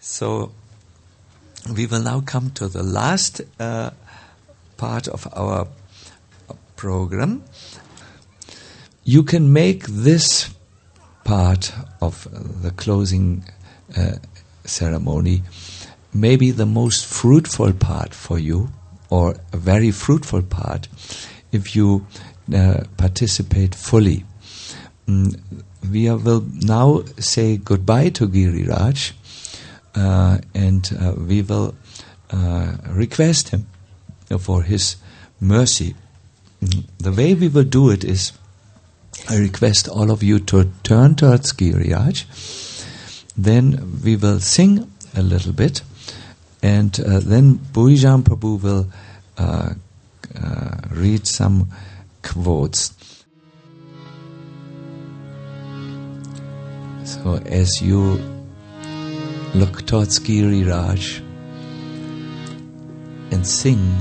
So we will now come to the last part of our program. You can make this part of the closing ceremony maybe the most fruitful part for you, or a very fruitful part, if you participate fully. We will now say goodbye to Giriraj, and we will request him for his mercy. The way we will do it is, I request all of you to turn towards Giriraj. Then we will sing a little bit, and then Bhuijan Prabhu will read some quotes. So as you look towards Giriraj and sing,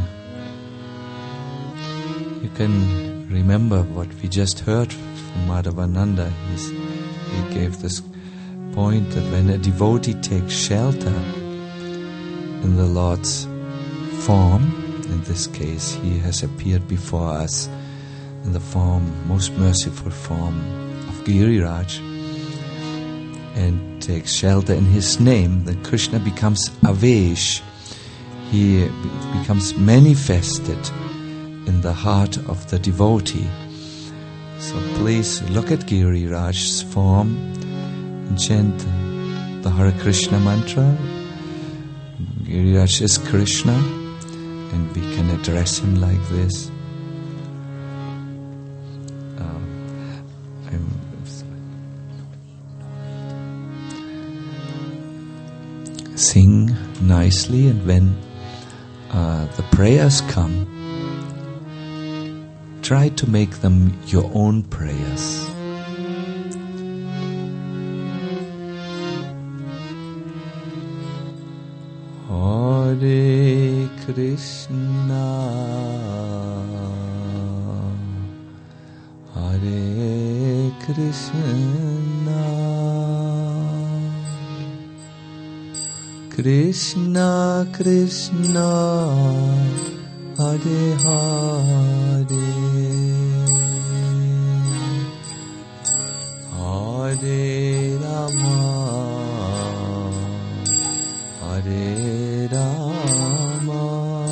you can remember what we just heard from Madhavananda. He gave this point that when a devotee takes shelter in the Lord's form, in this case he has appeared before us in the most merciful form of Giriraj, and takes shelter in his name, then Krishna becomes Avesh. He becomes manifested in the heart of the devotee. So please look at Giriraj's form and chant the Hare Krishna mantra. Giriraj is Krishna, and we can address him like this. Sing nicely, and when the prayers come, try to make them your own prayers. Hare Krishna, Hare Krishna, Krishna Krishna, Hare Hare, Hare Rama, Hare Rama,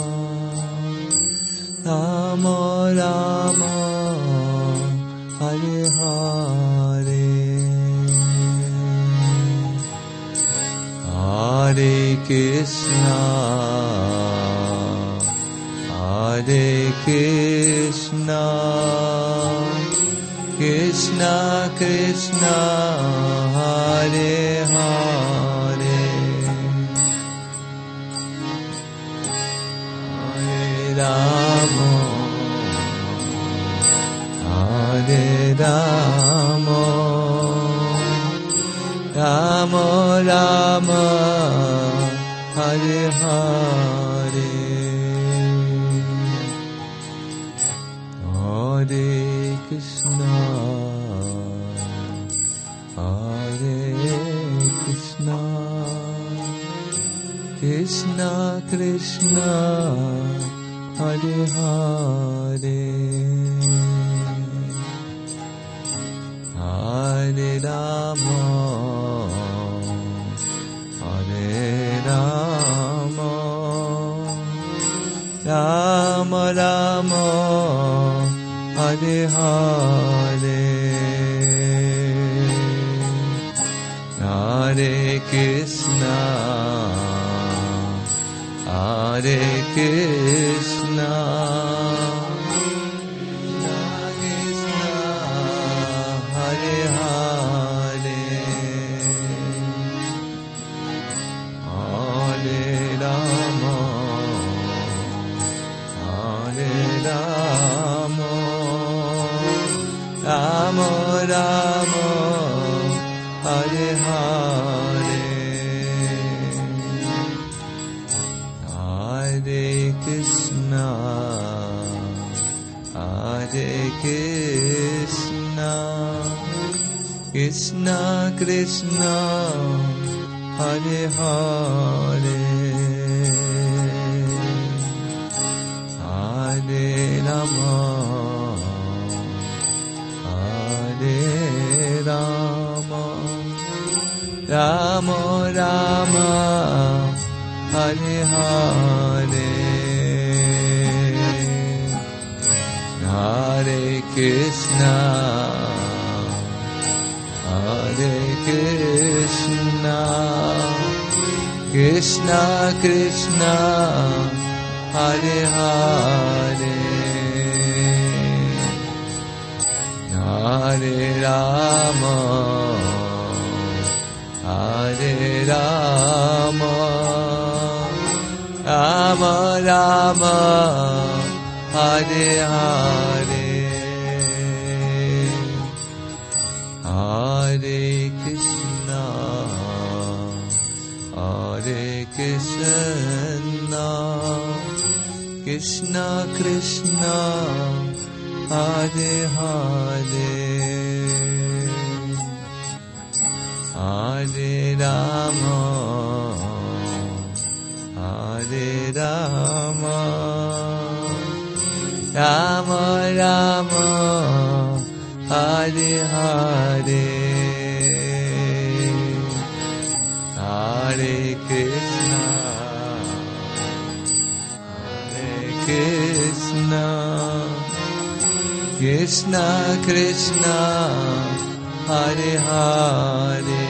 Rama Rama, Hare Hare, Hare Krishna, Hare Krishna, Krishna Krishna, Hare Hare, Hare Rama, Hare Rama, Rama Rama, Hare Hare, Hare Krishna, Hare Krishna, Krishna Krishna, Hare Hare, Hare Rama, Hare Rama, Rama Rama, Hare Hare, Hare Krishna, Hare Krishna, Hare Hare, Hare Rama, Hare Rama, Rama Rama, Hare Hare, Hare Krishna, Hare Krishna, Krishna Krishna, Hare Hare, Hare Rama, Hare Rama, Rama Rama, Hare Hare, Hare Krishna, Hare Krishna, Krishna Krishna, Hare Hare, Hare Rama, Hare Rama, Rama Rama, Hare Hare, Hare Krishna, Hare Krishna, Krishna Krishna, Hare Hare, Hare Rama, Hare Rama, Rama Rama, Hare Hare, Hare Krishna, Hare Krishna, Krishna Krishna, Hare Hare,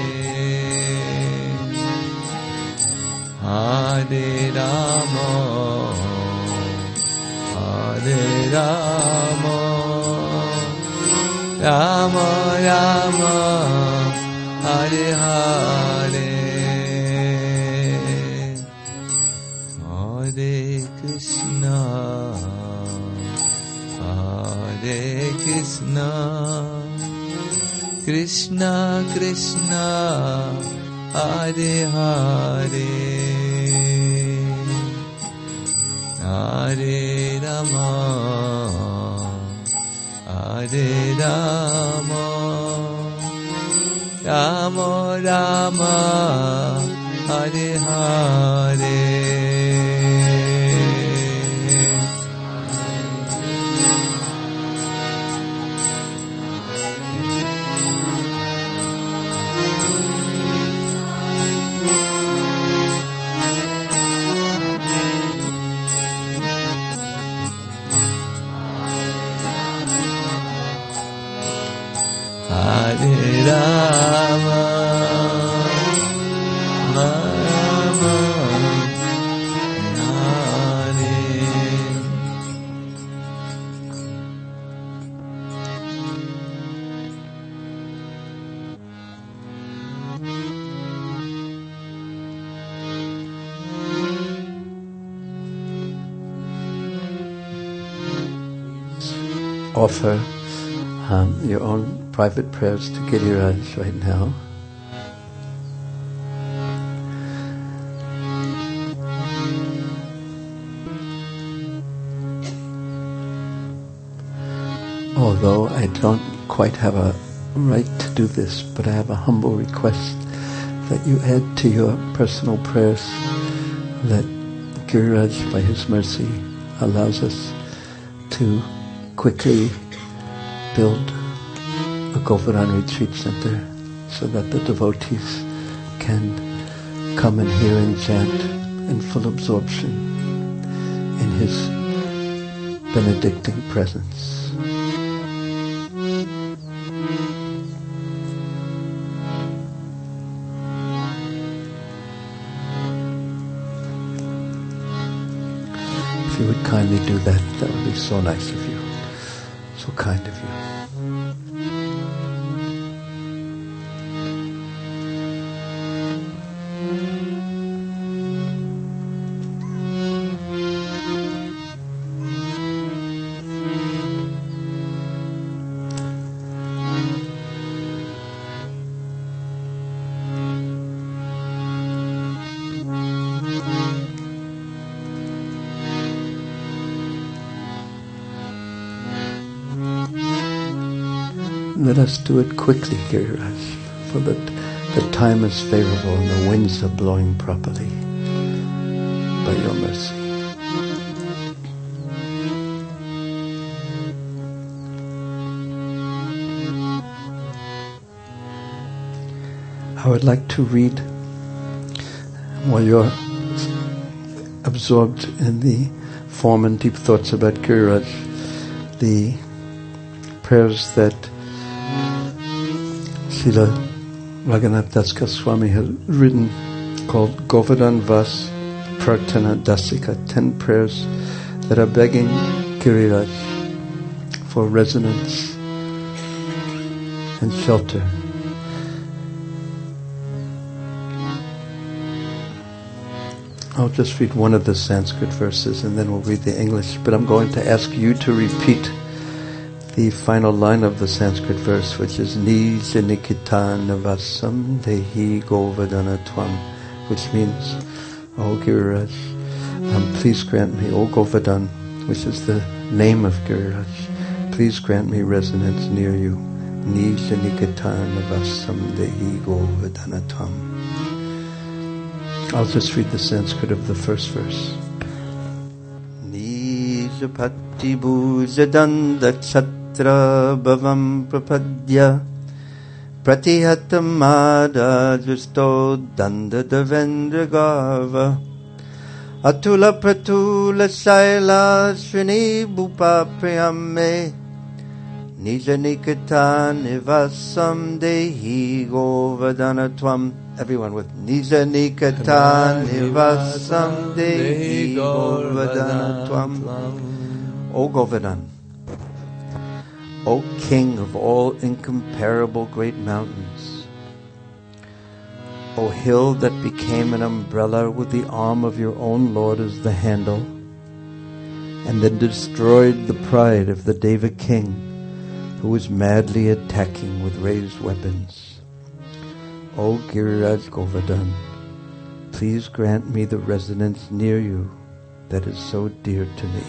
Hare Rama, Hare Rama, Rama Rama, Hare Hare, Hare Krishna, Hare Krishna, Krishna Krishna, Hare Hare, Hare Rama, Hare Rama, Rama Rama, Hare Hare, Hare Rama, Rama, Hare. Offer your own private prayers to Giriraj right now. Although I don't quite have a right to do this, but I have a humble request that you add to your personal prayers that Giriraj, by his mercy, allows us to quickly build a Govardhan Retreat Center so that the devotees can come and hear and chant in full absorption in his benedicting presence. If you would kindly do that, that would be so nice of you, so kind of you. Let us do it quickly, Giriraj, for that The time is favorable and the winds are blowing properly by your mercy. I would like to read, while you're absorbed in the form and deep thoughts about Giriraj, the prayers that Srila Raghunath Das Goswami has written, called Govardhan Vas Prarthana Dasika, 10 prayers that are begging Giriraj for resonance and shelter. I'll just read one of the Sanskrit verses and then we'll read the English, but I'm going to ask you to repeat the final line of the Sanskrit verse, which is Nija Nikita Navasam Dehi Govardhana Tvam, which means, O Giriraj, please grant me, O Govardhan, which is the name of Giriraj, please grant me resonance near you. Nija Nikita Navasam Dehi Govardhana Tvam. I'll just read the Sanskrit of the first verse. Nijapati bhujadanda chatra bhavam prapadya pratihatamada justo danda devendra garva atula pratula shaila shrini bhupa priyame nija nikata nivasam dehi govardhana tvam. Everyone with Nija Nikata Nivasam Dehi Govardhana Tvam. O Govardhan, O King of all incomparable great mountains, O hill that became an umbrella with the arm of your own Lord as the handle, and then destroyed the pride of the Deva king, who was madly attacking with raised weapons. O Giriraj Govardhan, please grant me the resonance near you that is so dear to me.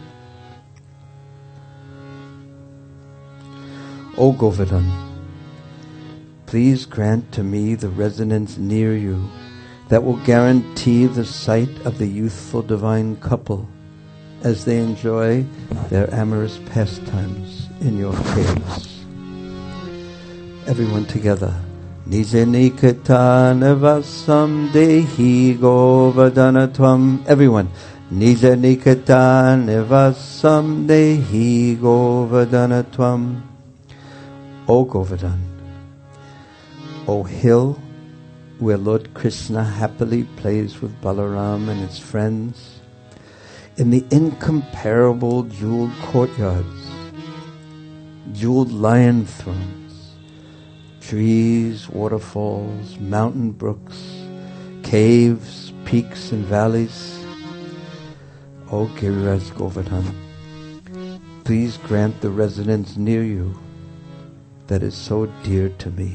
O Govardhan, please grant to me the resonance near you that will guarantee the sight of the youthful divine couple as they enjoy their amorous pastimes in your caves. Everyone together. Nija Nikata Nivasam Dehi Govardhana Tvam. Everyone. Nija Nikata Nivasam Dehi Govardhana Tvam. O Govardhan, O hill where Lord Krishna happily plays with Balaram and his friends, in the incomparable jeweled courtyards, jeweled lion thrones, trees, waterfalls, mountain brooks, caves, peaks and valleys. O Giriraj Govardhan, please grant the residence near you that is so dear to me.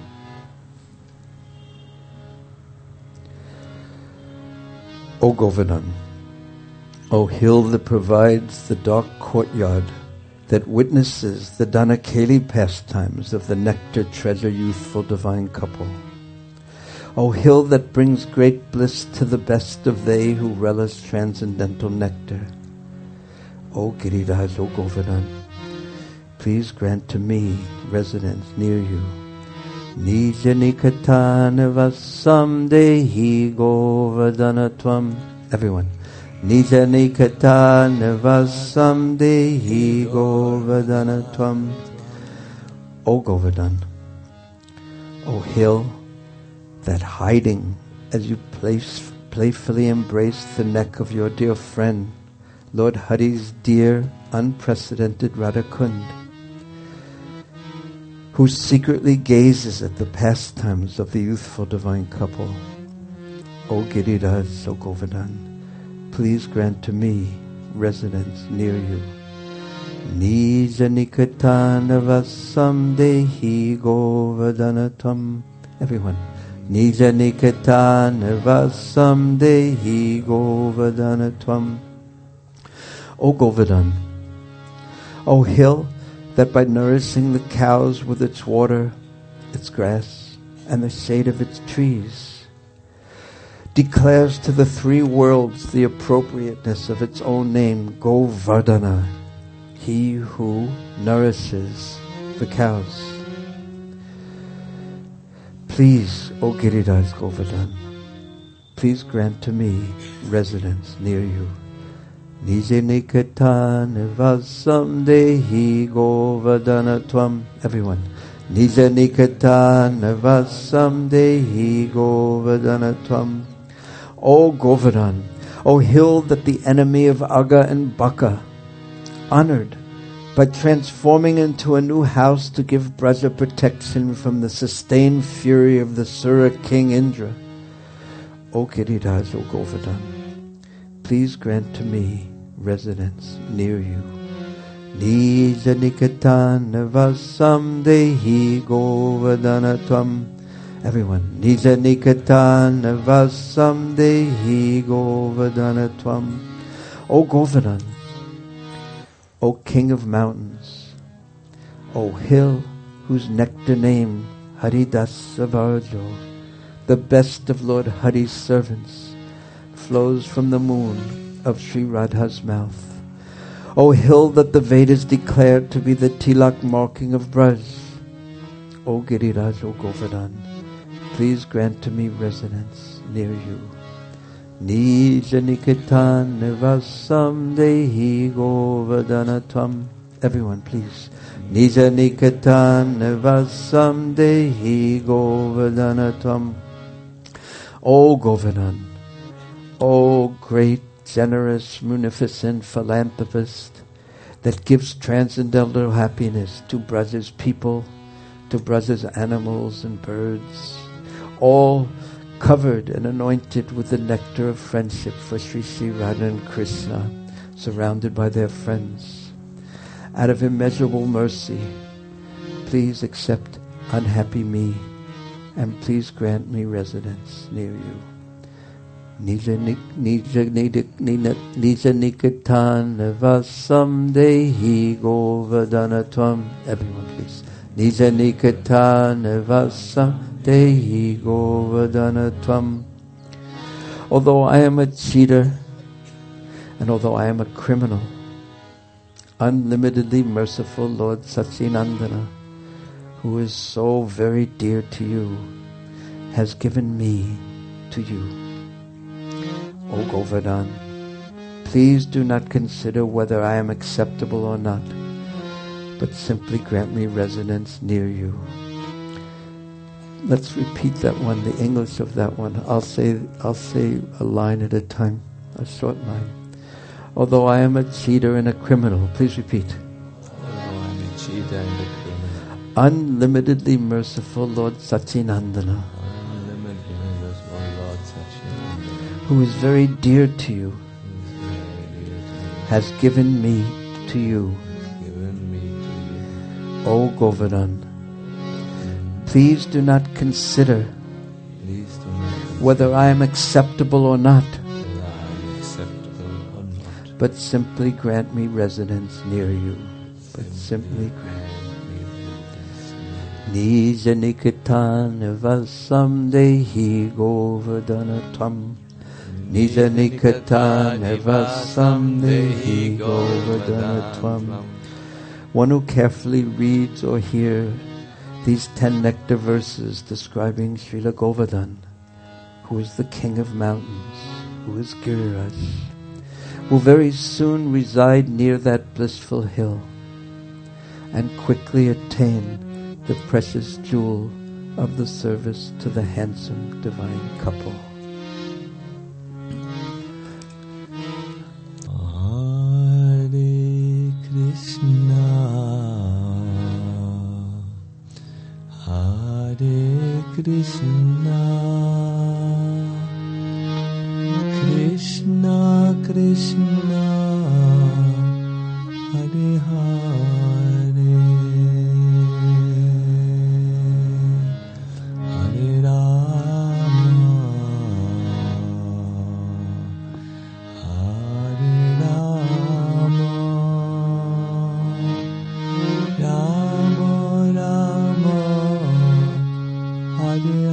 O Govardhan, O hill that provides the dark courtyard that witnesses the Danakeli pastimes of the nectar treasure youthful divine couple. O hill that brings great bliss to the best of they who relish transcendental nectar. O Giriraj, O Govardhan, please grant to me residence near you. Nija Nikata Nivasam Dehi Govardhana Tvam. Everyone. Nija Nikata Nivasam Dehi Govardhana Tvam. O Govardhan, O hill that hiding as you playfully embrace the neck of your dear friend, Lord Hari's dear, unprecedented Radhakund, who secretly gazes at the pastimes of the youthful divine couple. O Giriraj, O Govardhan, please grant to me residence near you. Nija Nikata Nivasam Dehi Govardhana Tvam. Everyone. Nija Nikata Nivasam Dehi Govardhana Tvam. O Govardhan, O hill that by nourishing the cows with its water, its grass, and the shade of its trees, declares to the three worlds the appropriateness of its own name, Govardhana, he who nourishes the cows. Please, O Giriraj Govardhan, please grant to me residence near you. Nije nikatan vasam dehi Govardhana tvam. Everyone. Nije nikatan vasam dehi Govardhana tvam. O Govardhan, O hill that the enemy of Aga and Baka honored by transforming into a new house to give Braja protection from the sustained fury of the Sura king Indra. O Giriraj, O Govardhan, please grant to me residence near you. Nija nikatan vasam dehi Govardhana tvam. Everyone. Nija nikatan vasam dehi Govardhana tvam. O Govardhan, O king of mountains, O hill whose nectar name Haridas Savarjo, the best of Lord Hari's servants, flows from the moon of Sri Radha's mouth. O hill that the Vedas declared to be the tilak marking of Braj. O Giriraj, O Govardhan, please grant to me residence near you. Nija nikatan vasam dehi Govardhana tvam. Everyone, please. Nija nikatan vasam dehi Govardhana tvam. O Govardhan, O great, generous, munificent philanthropist that gives transcendental happiness to Braja's people, to Braja's animals and birds, all covered and anointed with the nectar of friendship for Sri Sri Radha and Krishna, surrounded by their friends. Out of immeasurable mercy, please accept unhappy me, and please grant me residence near you. Nija nikatan vasam dehi Govardhana tvam. Everyone, please. Nija nikatan vasam dehi Govardhana tvam. Although I am a cheater, and although I am a criminal, unlimitedly merciful Lord Sachinandana, who is so very dear to you, has given me to you. O Govardhan, please do not consider whether I am acceptable or not, but simply grant me residence near you. Let's repeat that one, the English of that one. I'll say a line at a time, a short line. Although I am a cheater and a criminal, please repeat. Although I'm a cheater and a criminal, unlimitedly merciful Lord Sachinandana, who is very dear to you, has given me to you. O Govardhan, please do not consider whether I am acceptable or not, but simply grant me residence near you. But simply grant me residence. Nija nikatan vasam dehi Govardhana tvam. Nija nikatan vasam dehi Govardhana tvam. One who carefully reads or hears these 10 nectar verses describing Srila Govardhan, who is the king of mountains, who is Giriraj, will very soon reside near that blissful hill and quickly attain the precious jewel of the service to the handsome divine couple. Hare Krishna, Hare Krishna, Krishna Krishna, Hare Hare, Hare Rama, Hare Rama, Rama Rama, Hare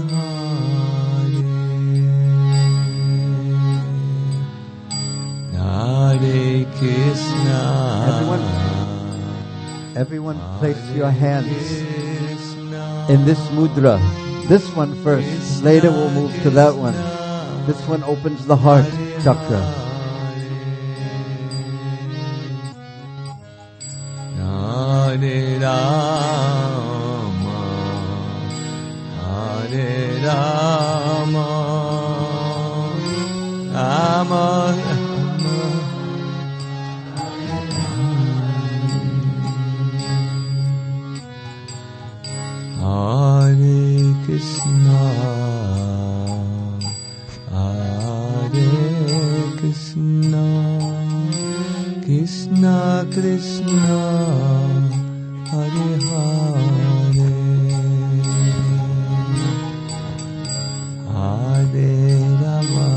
Everyone place your hands in this mudra. This one first. Later we'll move to that one. This one opens the heart chakra. Hare Rama, Hare Rama, Rama Hare Krishna, Hare Krishna, Krishna Krishna, Hare Hare, Hare Rama,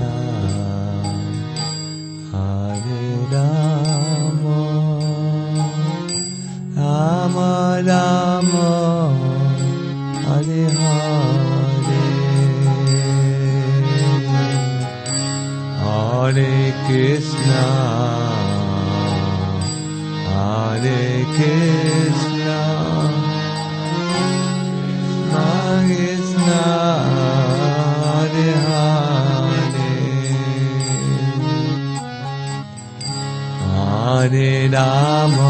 Hare Rama, Rama Rama, Hare Hare, Hare Krishna, Hare Krishna, Krishna Hare Hare, Hare Rama,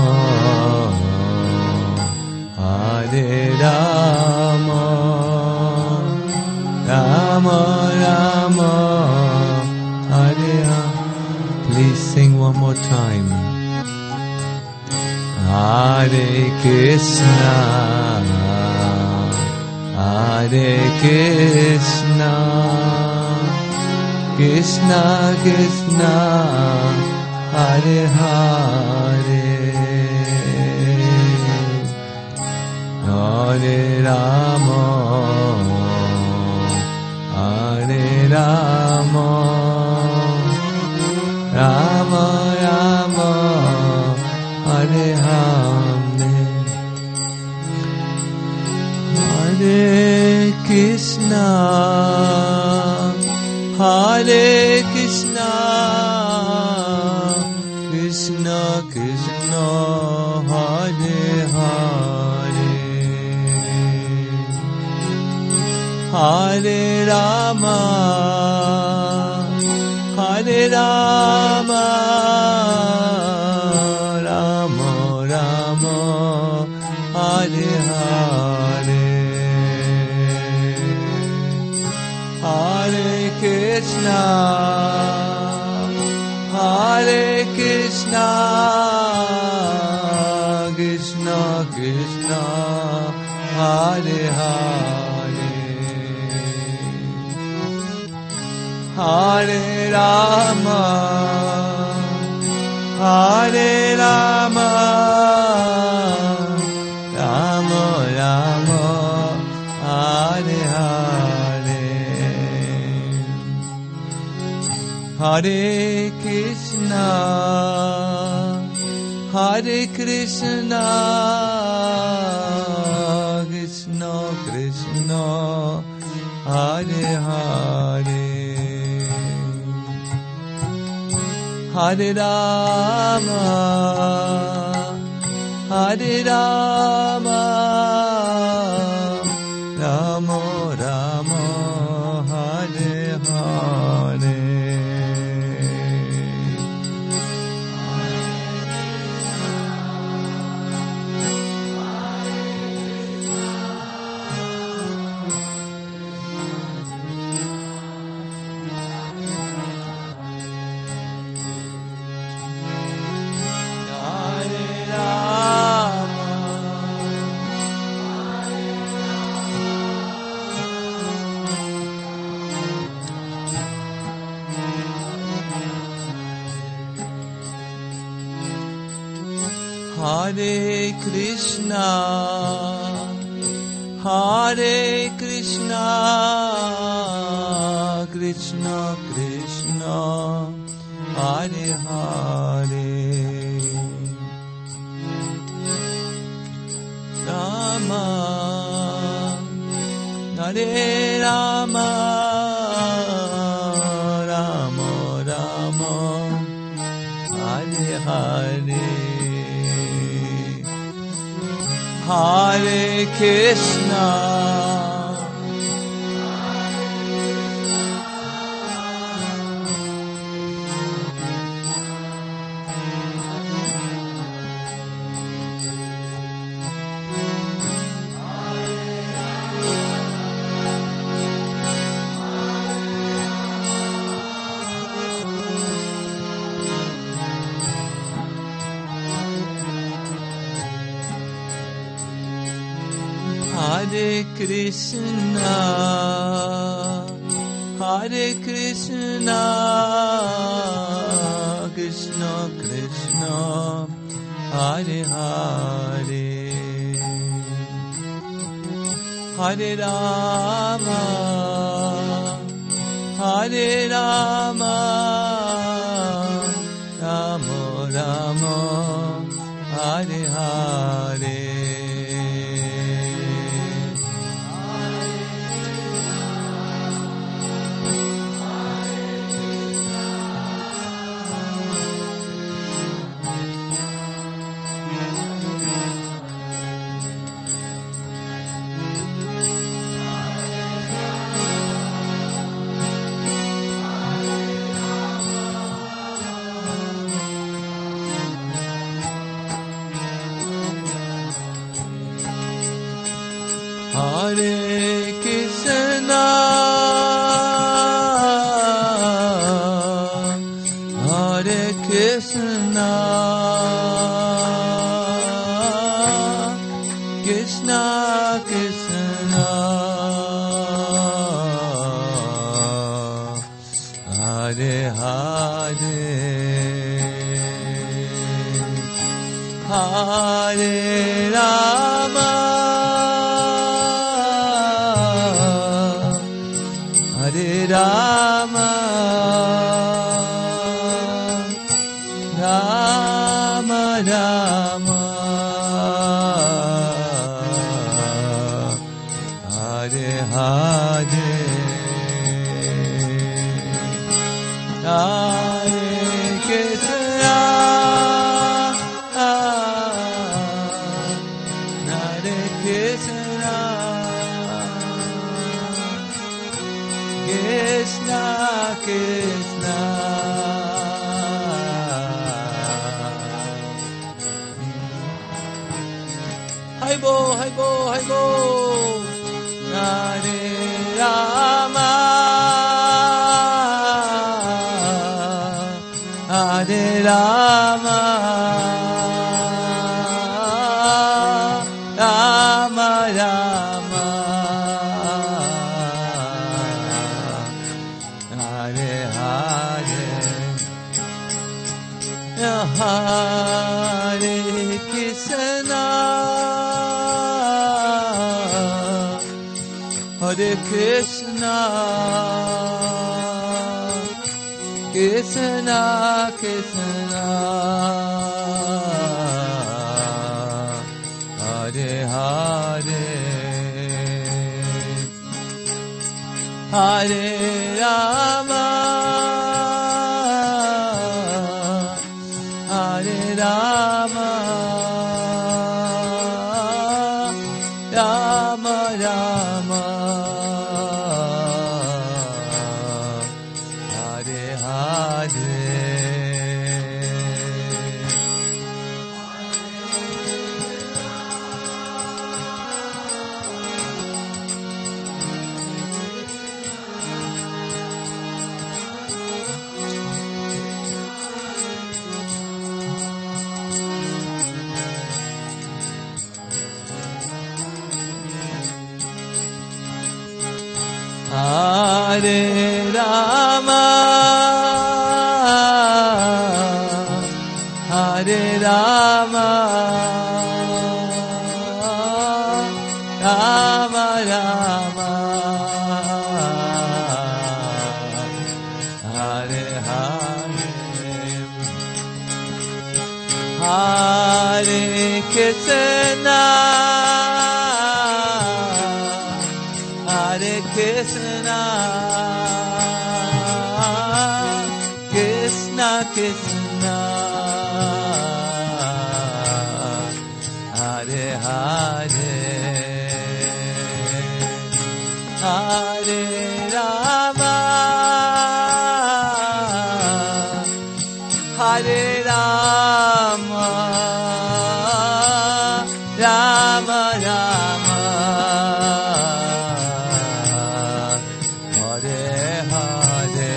Hare Rama, Rama Rama, Hare Hare. Please sing one more time. Hare Krishna, Hare Krishna, Krishna Krishna, Hare Hare, Hare Rama, Hare Rama, Rama Rama, Hare Hare, Hare Krishna, Hare Krishna, Krishna Krishna, Hare Hare, Hare Rama, Hare Rama, Rama Rama, Hare Hare, Hare Krishna, Hare Krishna, Krishna Krishna, Hare Hare, Hare Rama, Hare Rama, Rama Rama, Hare Hare, Hare Krishna, Hare Krishna, Krishna Krishna, Hare Hare, Hare Rama, Hare Rama, Rama Rama, Hare Hare, Hare Krishna, Hare Krishna, Krishna Krishna, Hare Hare, Rama, Hare Rama, Rama Rama, Hare Hare, Hare Krishna, Hare Krishna, Hare Krishna, Krishna Krishna, Hare Hare, Hare Rama, Hare Rama, Rama Rama, Hare Hare. Hare Krishna, Hare Krishna, Krishna Krishna, Hare Hare, Hare Rama, Hare Rama, Rama Rama, Hare Hare, Hare Krishna, Hare Krishna, Krishna Krishna, Hai Bo, Hai Bo, Hai Bo, Hare Rama, Hare Rama, Rama Rama, Hare Hare, Hare Krishna, Hare Krishna, Krishna Krishna, Hare Hare, Hare Rama, Hare Rama, Rama Rama, Hare Hare. Hare Rama, Hare Rama, Rama Rama, Hare Hare, Hare Krishna, Hare Krishna, Krishna Krishna, Hare Hare, Hare Hare Rama Hare Rama Rama Rama Hare Hare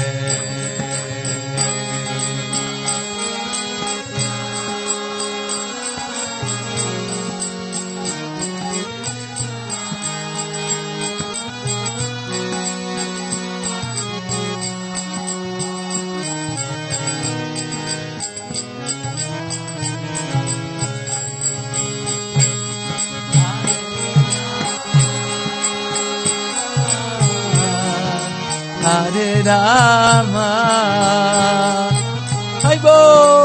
Hare Rama. Haibo!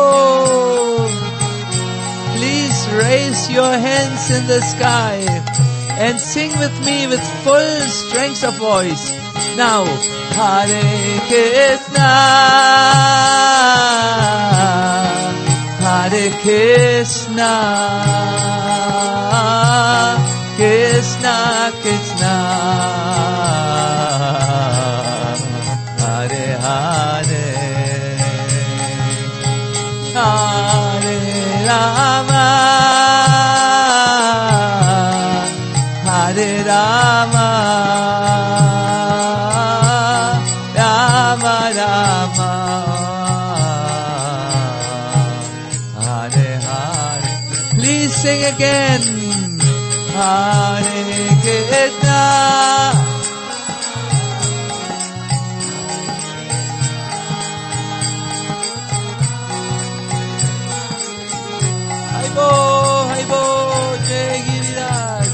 Please raise your hands in the sky and sing with me with full strength of voice. Now, Hare Krishna, Hare Krishna, Krishna Krishna. Hare Hare Hare Rama Hare Rama Rama Rama Hare Hare. Please sing again. Hare Krishna, Haibo, Jai Giriraj.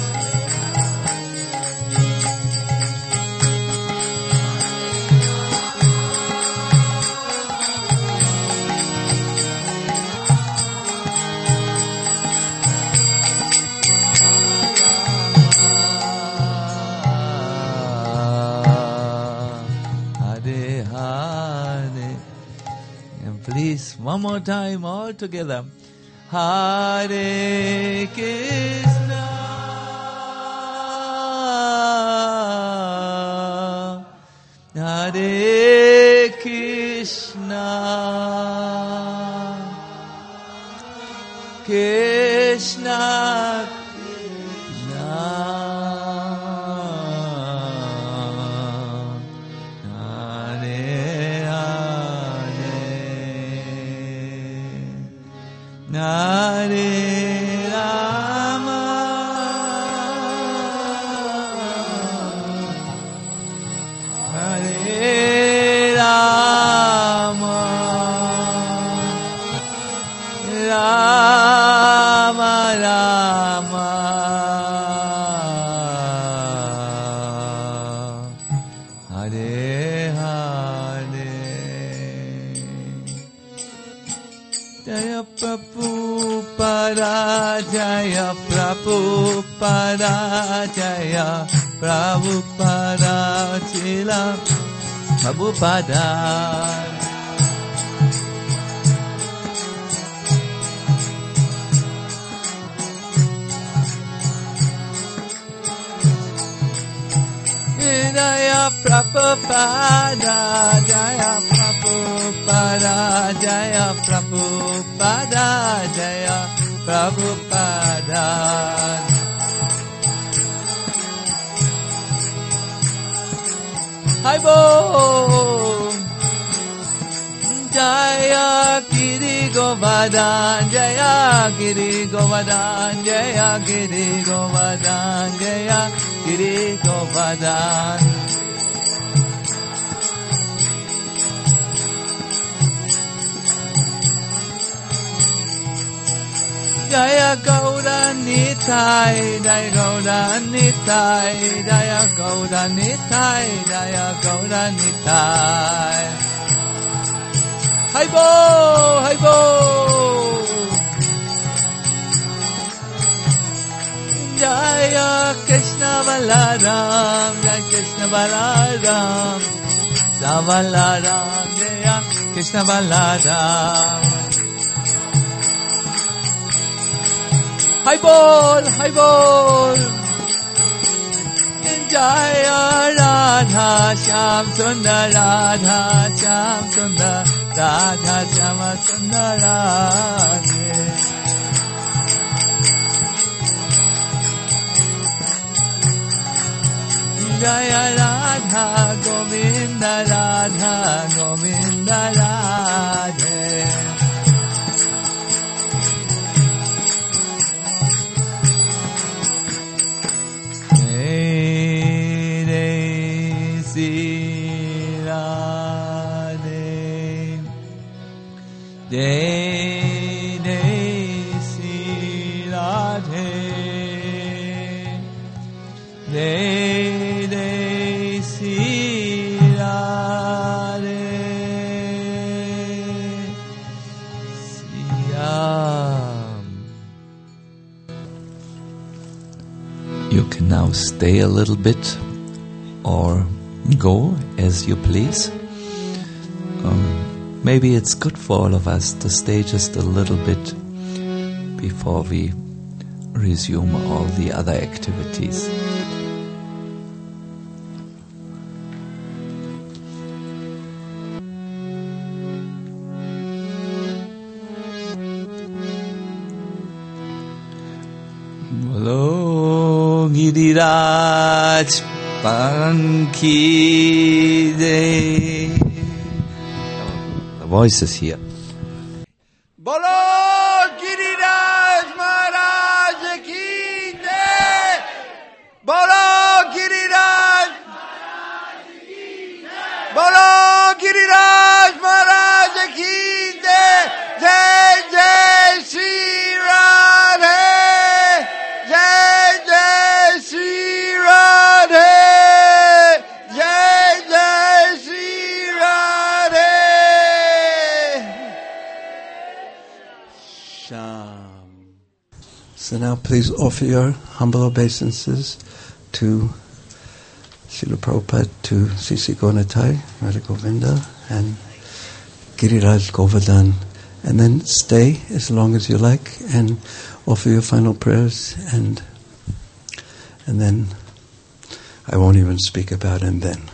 Hare Hare. And please, one more time, all together. Hare Krishna, Hare Krishna, Krishna Krishna, Hare Hare Hare Rama Hare Rama Rama Rama Hare Hare. Jaya Prabhupada, Jaya Prabhupada, Jaya Prabhupada, Srila Prabhupada. Jaya Prabhupada, Jaya Prabhupada, Jaya Prabhupada, Jaya Prabhupada. Haibo! Jaya Giri Govardhan, Jaya Giri Govardhan, Jaya Giri Govardhan, Jaya Giri Govardhan. Jaya Gaura Nitai, Jaya Gaura Nitai, Jaya Gaura Nitai, Jaya Gaura Nitai. Haibo, Haibo. Jaya Krishna Balaram, Jaya Krishna Balaram, Savalaram, Jaya Krishna Balaram. Hai bol, hai bol. Jaya Radha Shyam Sundar Radha Shyam Sundar Radha Shyam Sundar Radhe. Jaya Radha Govinda Radha Govinda Radhe. Jai Jai Sri Radhe, Jai Jai Sri Radhe, Siyam. You can now stay a little bit or go as you please. Maybe it's good for all of us to stay just a little bit before we resume all the other activities. Bolo Giriraj Panki Jai. Voices here. Bolo Giriraj Maharaj ki jai. Bolo Giriraj Maharaj ki jai. Bolo Giriraj Maharaj ki jai. Jai Jai Sri Radhe. Jai Jai Sri Radhe. Jai Jai Sri Radhe. So now please offer your humble obeisances to Srila Prabhupada, to C.C. Gonatai, Radha Govinda, and Giriraj Govardhan. And then stay as long as you like and offer your final prayers, and then I won't even speak about it then.